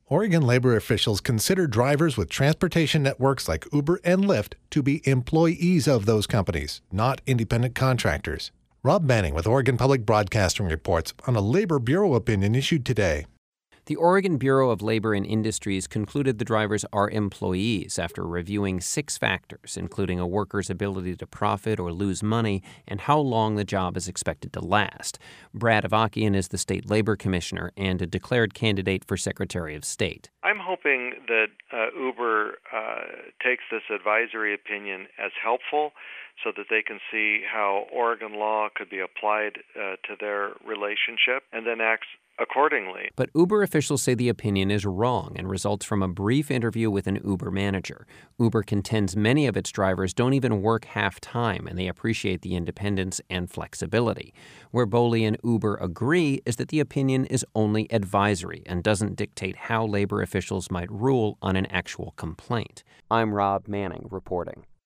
Oregon labor officials consider drivers with transportation networks like Uber and Lyft to be employees of those companies, not independent contractors. Rob Manning with Oregon Public Broadcasting reports on a Labor Bureau opinion issued today. The Oregon Bureau of Labor and Industries concluded the drivers are employees after reviewing 6 factors, including a worker's ability to profit or lose money and how long the job is expected to last. Brad Avakian is the state labor commissioner and a declared candidate for Secretary of State. I'm hoping that Uber takes this advisory opinion as helpful so that they can see how Oregon law could be applied to their relationship and then acts accordingly. But Uber officials say the opinion is wrong and results from a brief interview with an Uber manager. Uber contends many of its drivers don't even work half-time, and they appreciate the independence and flexibility. Where Boley and Uber agree is that the opinion is only advisory and doesn't dictate how labor officials might rule on an actual complaint. I'm Rob Manning reporting.